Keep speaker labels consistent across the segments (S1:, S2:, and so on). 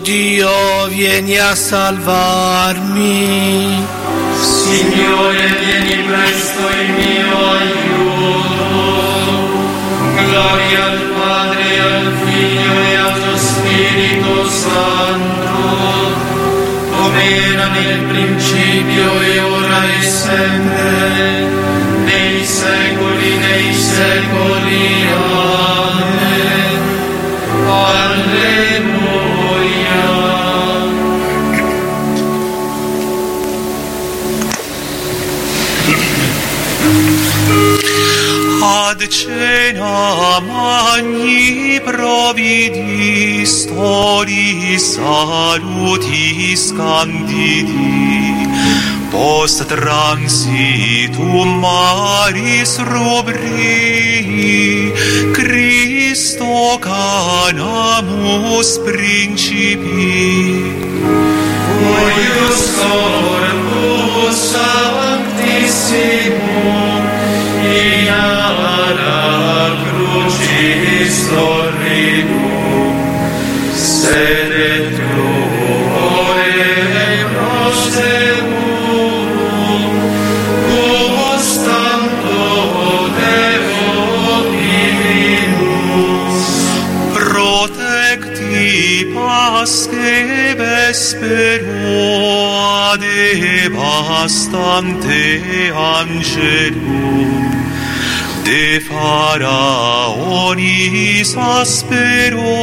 S1: Dio, vieni a salvarmi.
S2: Signore, vieni presto in mio aiuto. Gloria al Padre, al Figlio e allo Spirito Santo, come era nel principio e ora e sempre, nei secoli dei secoli. Amen. Alleluia.
S3: Ad cena magni providis, toris salutis candidi, post transitum maris rubri, Christo canamus principi.
S2: Huius corpus sanctissimum in ara crucis horridum sede tuoe prosegurum gustando Deo divinus.
S3: Protecti Pasche vespero devastante angelum, de Pharaonis aspero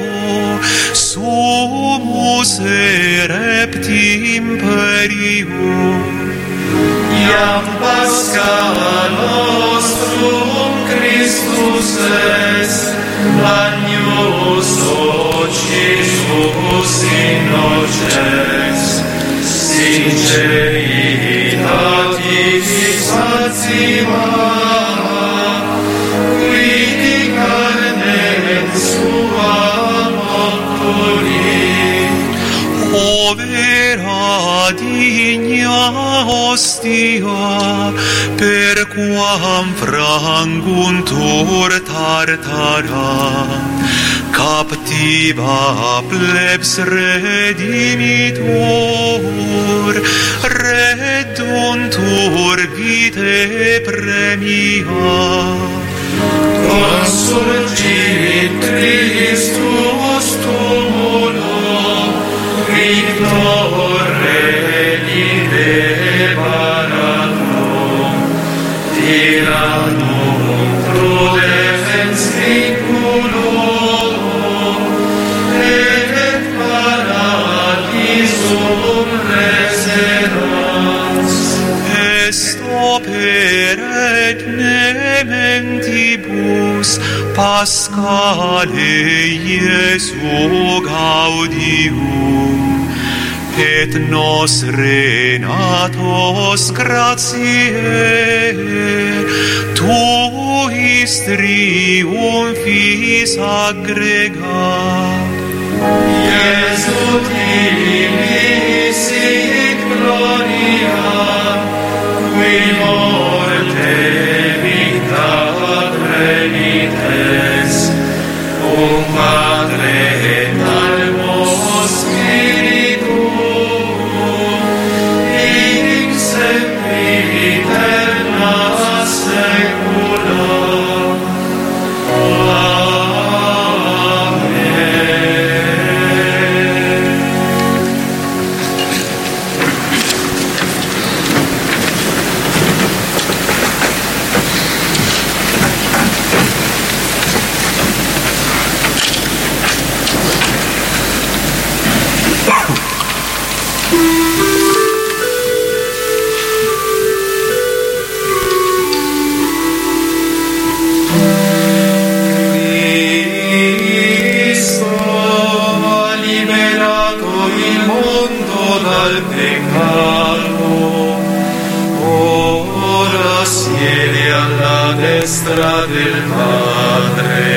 S3: sumus erepti imperium.
S2: Iam Pascha nostrum Christus est, agnus occisus innocens, sinceritatis maxima, quid carnem suam obtulit.
S3: O vera digna ostia, per quam franguntur tartara, captiva plebs redimitur, reduntur vitae premia.
S2: Consurgit Christus tumulo, victore liberatum, tyrannum prudens vinculum, et paradisum reserans.
S3: Est operet nementibus Paschale Iesu gaudium, et nos renatos gratiae tuis triumphis aggregat.
S2: Iesu tibi sit gloria, qui morte vita premites, cum Padre et Almo Spiritum, in sempiterna saecula. Destra del Padre,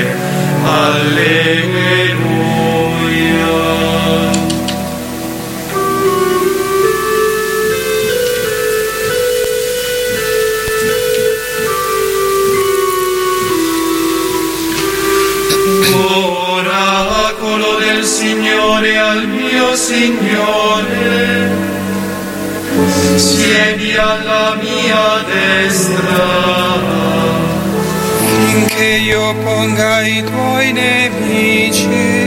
S2: alleluia. Ora con popolo del Signore al mio Signore, siedi alla mia destra,
S4: finché io ponga i tuoi nemici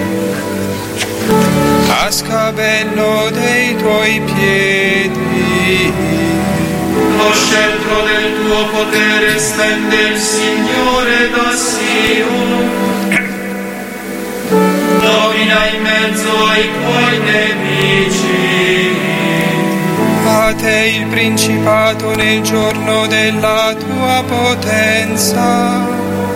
S4: a scabello dei tuoi piedi.
S2: Lo scettro del tuo potere stende il Signore da Sion, domina in mezzo ai tuoi nemici.
S4: A te il principato nel giorno della tua potenza,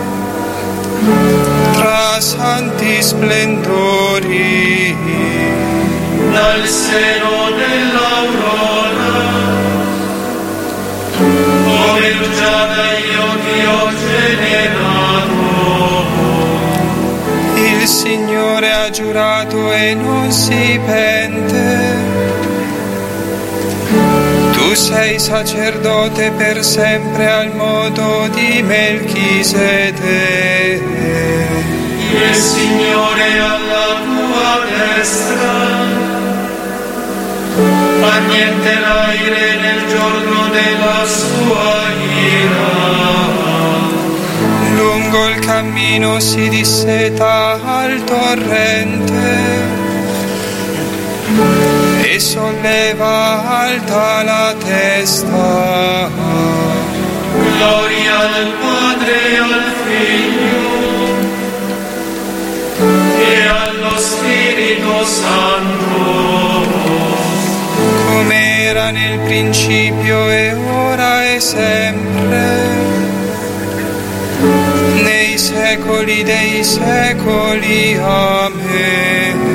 S4: tra santi splendori.
S2: Dal seno dell'aurora, come rugiada io ti ho generato.
S4: Il Signore ha giurato e non si pente. Tu sei sacerdote per sempre al modo di Melchisedec.
S2: Il Signore alla tua destra, annienterà il re nel giorno della sua ira.
S4: Lungo il cammino si disseta al torrente e solleva alta la testa.
S2: Gloria al Padre e al Figlio e allo Spirito Santo,
S4: come era nel principio e ora e sempre, nei secoli dei secoli. Amen.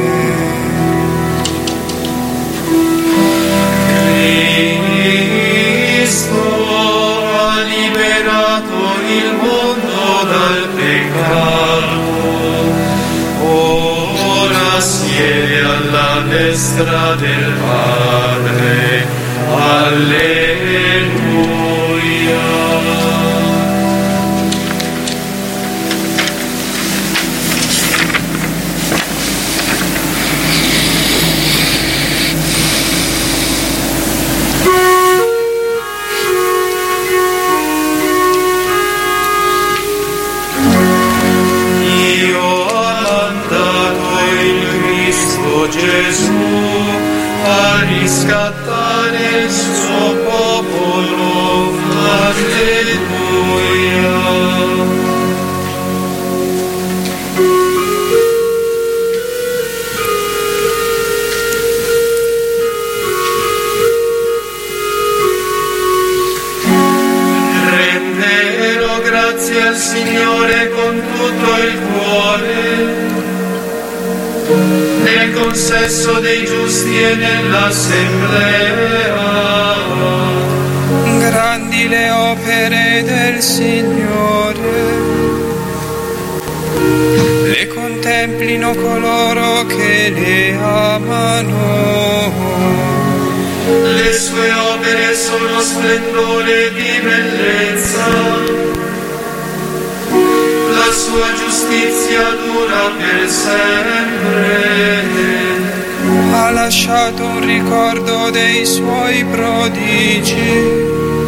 S2: Cristo ha liberato il mondo dal peccato, ora siede alla destra del Padre. Alleluia. Gesù a riscattare il suo popolo. Alleluia. Renderò grazie al Signore con tutto il cuore, nel consesso dei giusti e nell'assemblea.
S4: Grandi le opere del Signore, le contemplino coloro che le amano.
S2: Le sue opere sono splendore di bellezza, la sua giustizia dura per sempre.
S4: Ha lasciato un ricordo dei suoi prodigi.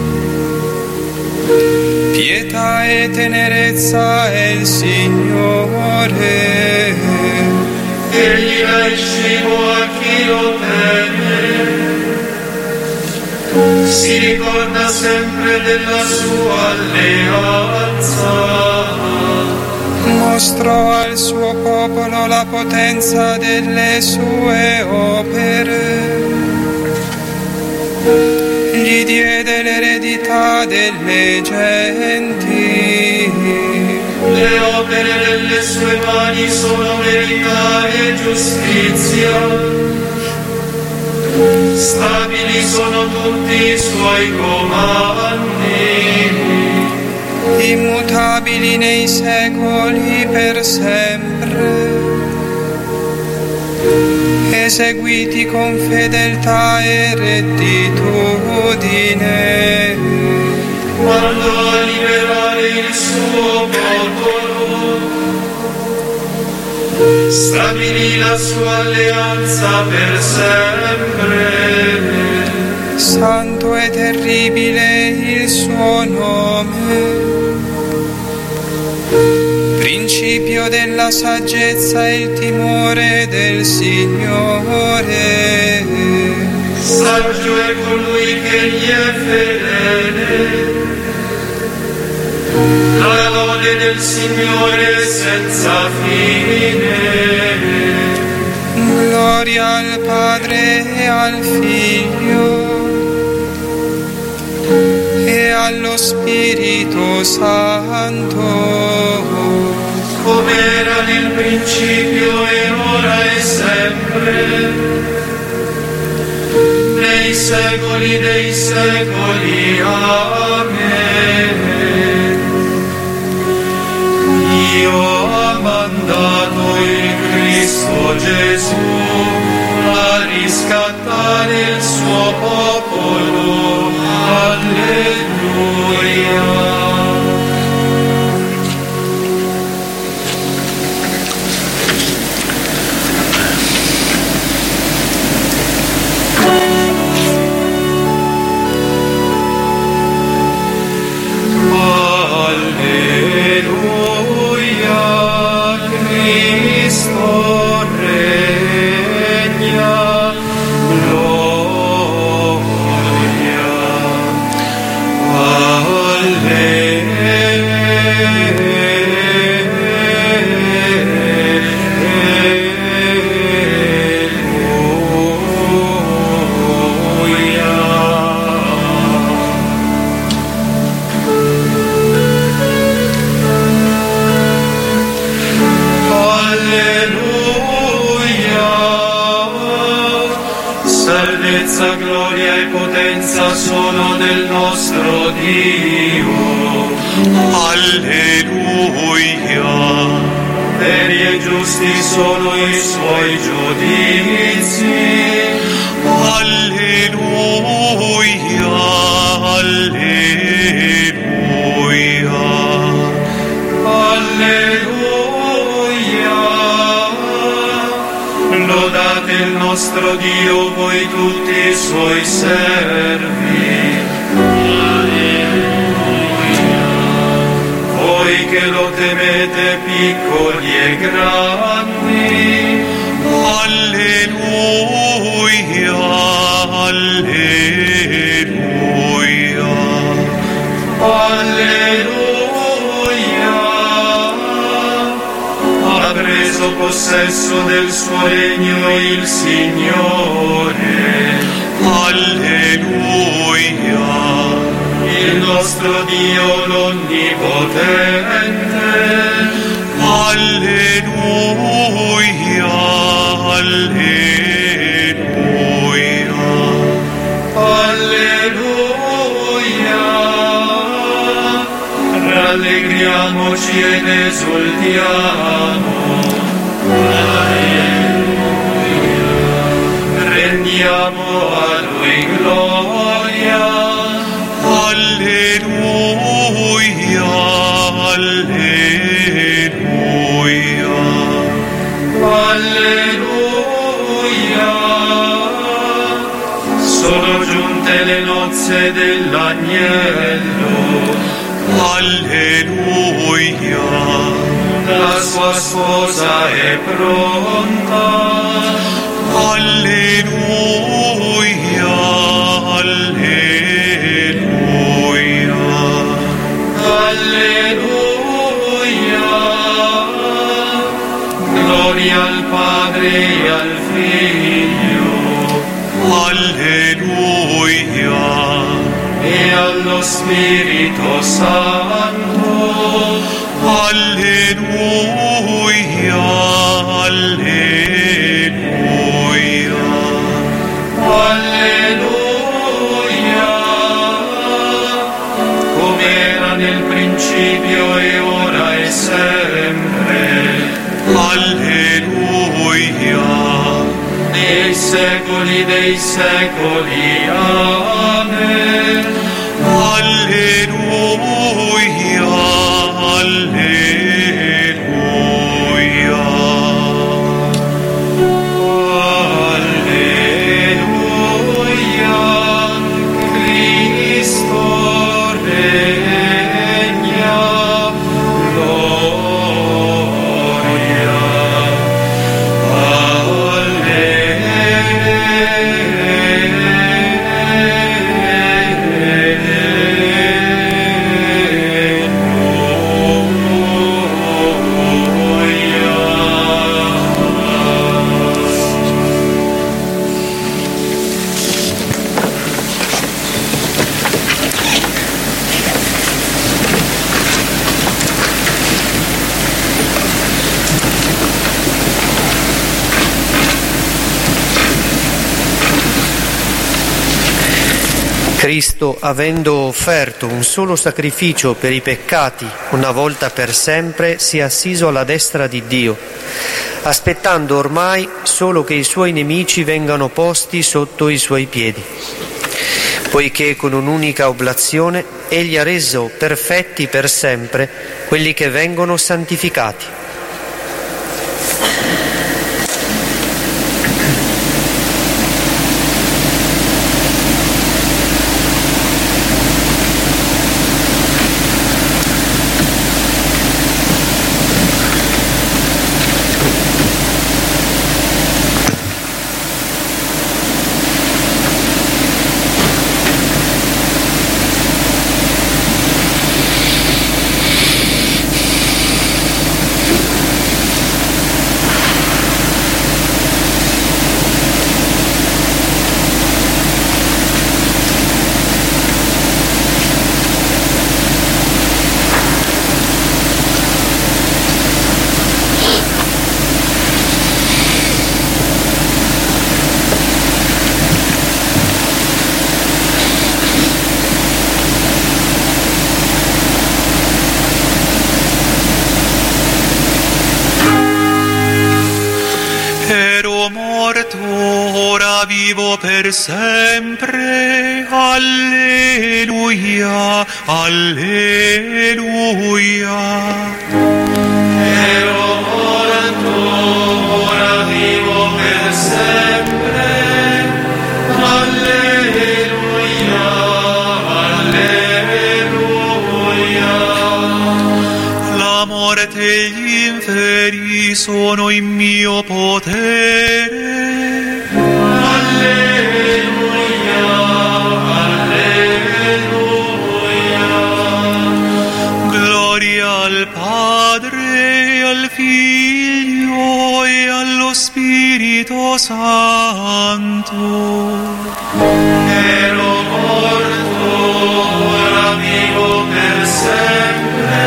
S4: Pietà e tenerezza è il Signore.
S2: Egli dà il cibo a chi lo teme, si ricorda sempre della sua alleanza.
S4: Mostrò al suo popolo la potenza delle sue opere. Gli diede l'eredità delle genti.
S2: Le opere delle sue mani sono verità e giustizia. Stabili sono tutti i suoi comandi,
S4: immutabili nei secoli per sempre, eseguiti con fedeltà e rettitudine.
S2: Mandò a liberare il suo popolo stabilì la sua alleanza per sempre.
S4: Santo e terribile il suo nome. Principio della saggezza e il timore del Signore.
S2: Saggio è colui che gli è fedele. La lode del Signore senza fine.
S4: Gloria al Padre e al Figlio e allo Spirito Santo,
S2: come era nel principio e ora e sempre, nei secoli dei secoli. Amen. Dio ha mandato il Cristo Gesù a riscattare il suo popolo. Alleluia. Salvezza, gloria e potenza sono del nostro Dio.
S3: Alleluia.
S2: Veri e giusti sono i suoi giudizi.
S3: Alleluia. Alleluia.
S2: Alleluia. Lodate il nostro Dio, voi tutti i suoi servi. Alleluia. Voi che lo temete, piccoli e grandi.
S3: Alleluia. Alleluia.
S2: Alleluia. Ha preso possesso del suo regno il Signore.
S3: Alleluia.
S2: Il nostro Dio l'Onnipotente.
S3: Alleluia. Alleluia.
S2: Alleluia. Rallegriamoci ed esultiamo. Alleluia. Rendiamo a Lui gloria.
S3: Alleluia. Alleluia.
S2: Alleluia. Sono giunte le nozze dell'agnello.
S3: Alleluia.
S2: La sua sposa è pronta.
S3: Alleluia. Alleluia.
S2: Alleluia. Gloria al Padre e al Figlio.
S3: Alleluia.
S2: E allo Spirito Santo.
S3: Alleluia. Alleluia.
S2: Alleluia. Come era nel principio e ora e sempre.
S3: Alleluia.
S2: Nei secoli dei secoli. Amen.
S3: Alleluia. Alleluia.
S1: Cristo, avendo offerto un solo sacrificio per i peccati, una volta per sempre, si è assiso alla destra di Dio, aspettando ormai solo che i suoi nemici vengano posti sotto i suoi piedi, poiché con un'unica oblazione egli ha reso perfetti per sempre quelli che vengono santificati.
S3: Ora vivo per sempre, alleluia, alleluia.
S2: Ero morto, ora vivo per sempre, alleluia, alleluia.
S3: La morte e gli inferi sono in mio potere.
S2: Alleluia, alleluia.
S3: Gloria al Padre, al Figlio e allo Spirito Santo.
S2: Ero morto, ora vivo per sempre.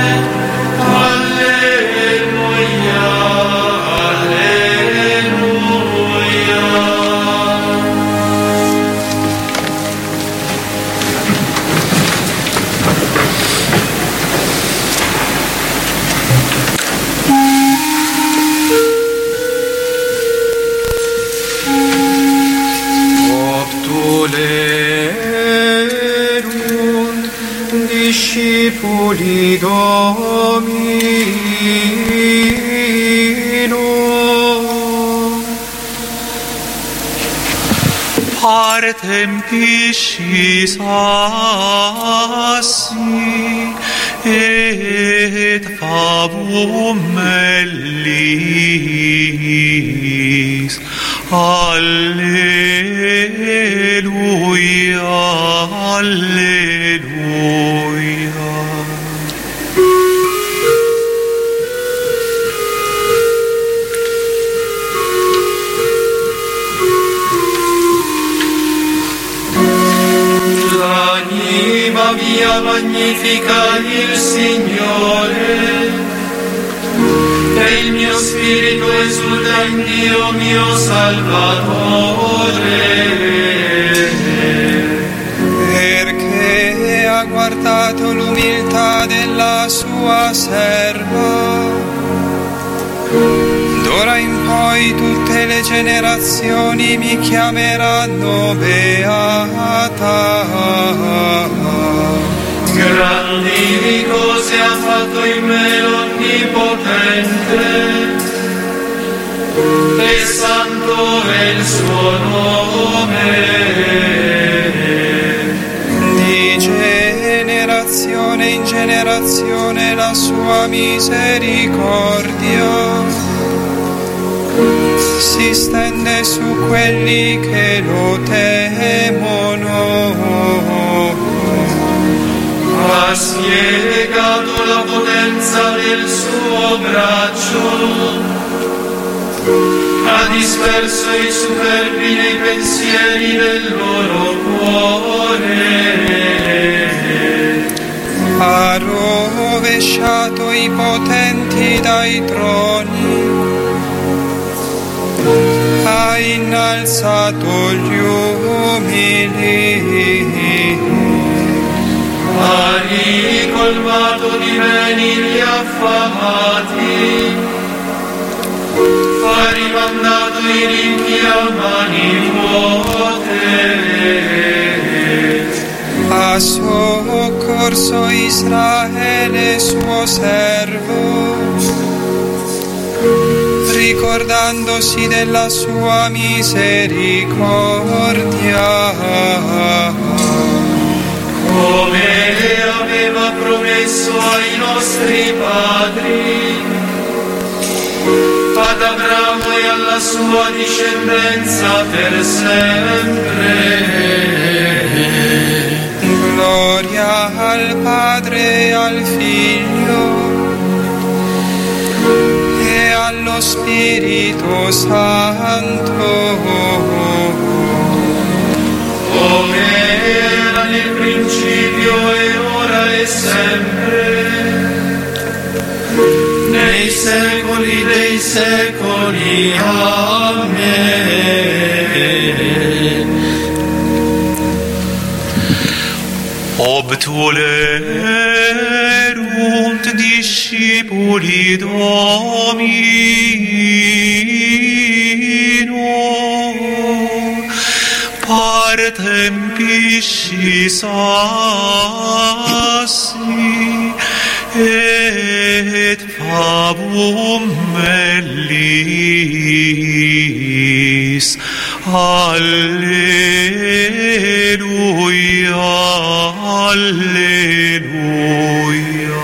S2: Alleluia, alleluia. Obtulerunt discipuli Domino.
S3: Partem piscis assi et favum mellis. Alleluia, alleluia.
S2: L'anima mia magnifica il Signore, e il mio spirito esulta in Dio mio Salvatore.
S4: Perché ha guardato l'umiltà della sua serva. D'ora in poi tutte le generazioni mi chiameranno beata.
S2: Grandi cose ha fatto in me l'Onnipotente, e santo è il suo nome.
S4: Di generazione in generazione la sua misericordia si stende su quelli che lo temono.
S2: Ha spiegato la potenza del suo braccio, ha disperso i superbi nei pensieri del loro cuore.
S4: Ha rovesciato i potenti dai troni, ha innalzato gli umili.
S2: hai colmato di beni gli affamati, hai rimandato i ricchi a mani vuote.
S4: Ha soccorso Israele suo servo, ricordandosi della sua misericordia,
S2: come aveva promesso ai nostri padri, ad Abramo e alla sua discendenza per sempre.
S4: Gloria al Padre e al Figlio e allo Spirito Santo,
S2: come era nel principio e ora e sempre, nei secoli dei secoli. Amen.
S3: Obtulerunt discipuli Domino, partem piscis assi, et favum mellis. Alleluia, alleluia.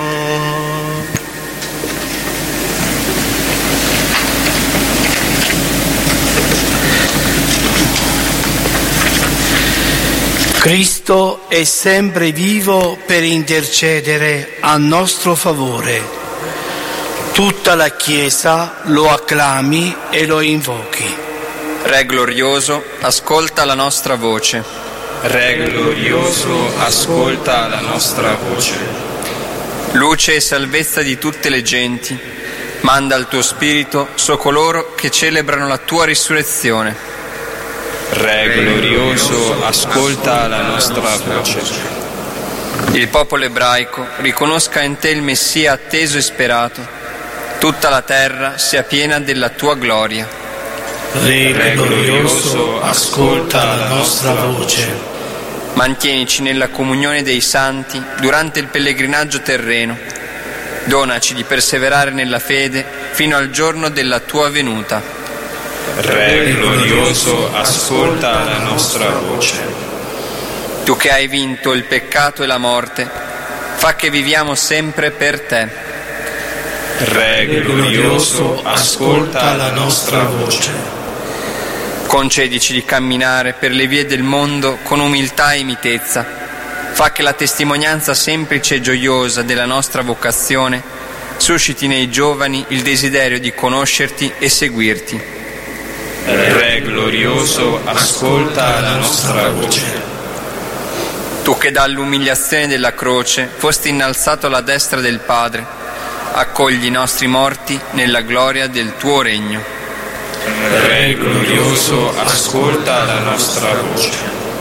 S5: Cristo è sempre vivo per intercedere a nostro favore. Tutta la Chiesa lo acclami e lo invochi.
S6: Re glorioso, ascolta la nostra voce.
S4: Re glorioso, ascolta la nostra voce.
S6: Luce e salvezza di tutte le genti, manda il tuo Spirito su coloro che celebrano la tua risurrezione.
S4: Re glorioso, ascolta la nostra voce.
S6: Il popolo ebraico riconosca in te il Messia atteso e sperato. Tutta la terra sia piena della tua gloria.
S5: Re glorioso, ascolta la nostra voce.
S6: Mantienici nella comunione dei santi durante il pellegrinaggio terreno. Donaci di perseverare nella fede fino al giorno della tua venuta.
S4: Re glorioso, ascolta la nostra voce.
S6: Tu che hai vinto il peccato e la morte, fa che viviamo sempre per te.
S4: Re glorioso, ascolta la nostra voce.
S6: Concedici di camminare per le vie del mondo con umiltà e mitezza. Fa che la testimonianza semplice e gioiosa della nostra vocazione susciti nei giovani il desiderio di conoscerti e seguirti.
S4: Re glorioso, ascolta la nostra voce.
S6: Tu che dall'umiliazione della croce fosti innalzato alla destra del Padre, accogli i nostri morti nella gloria del tuo regno.
S4: Re glorioso, ascolta la nostra voce.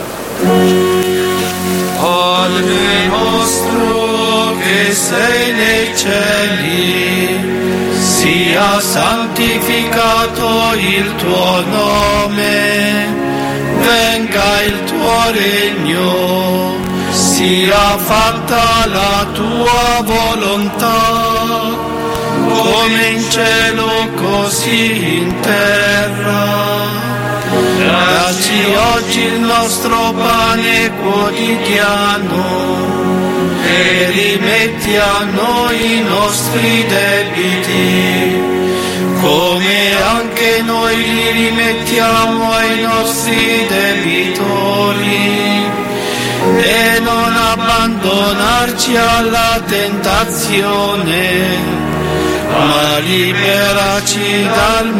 S2: Padre nostro che sei nei cieli, sia santificato il tuo nome, venga il tuo regno, sia fatta la tua volontà, come in cielo così in terra. Dacci oggi il nostro pane quotidiano e rimetti a noi i nostri debiti, come anche noi li rimettiamo ai nostri debitori, e non abbandonarci alla tentazione, ma liberaci dal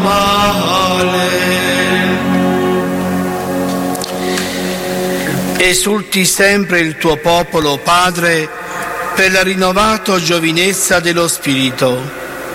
S2: male.
S5: Esulti sempre il tuo popolo, Padre, per la rinnovata giovinezza dello Spirito,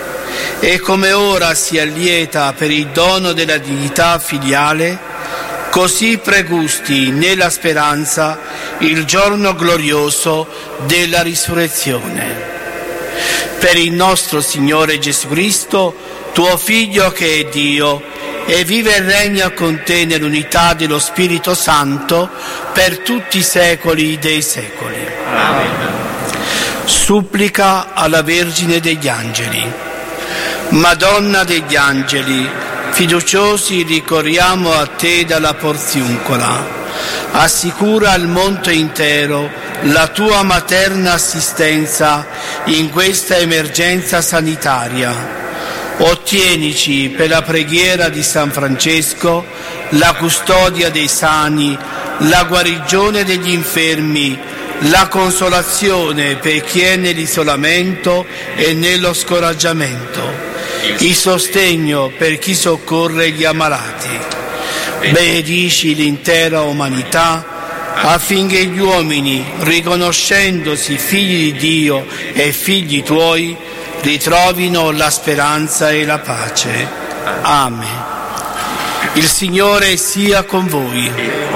S5: e come ora si allieta per il dono della dignità filiale, così pregusti nella speranza il giorno glorioso della risurrezione. Per il nostro Signore Gesù Cristo, tuo Figlio che è Dio, e vive e regna con te nell'unità dello Spirito Santo per tutti i secoli dei secoli.
S7: Amen.
S5: Supplica alla Vergine degli Angeli. Madonna degli Angeli, fiduciosi ricorriamo a te dalla Porziuncola. Assicura al mondo intero la tua materna assistenza in questa emergenza sanitaria. Ottienici per la preghiera di San Francesco la custodia dei sani, la guarigione degli infermi, la consolazione per chi è nell'isolamento e nello scoraggiamento, il sostegno per chi soccorre gli ammalati. Benedici l'intera umanità affinché gli uomini, riconoscendosi figli di Dio e figli tuoi, ritrovino la speranza e la pace. Amen. Il Signore sia con voi.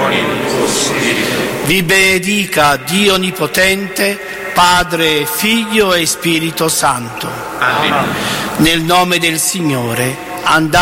S5: Vi benedica Dio Onnipotente, Padre, Figlio e Spirito Santo.
S7: Amen.
S5: Nel nome del Signore, andate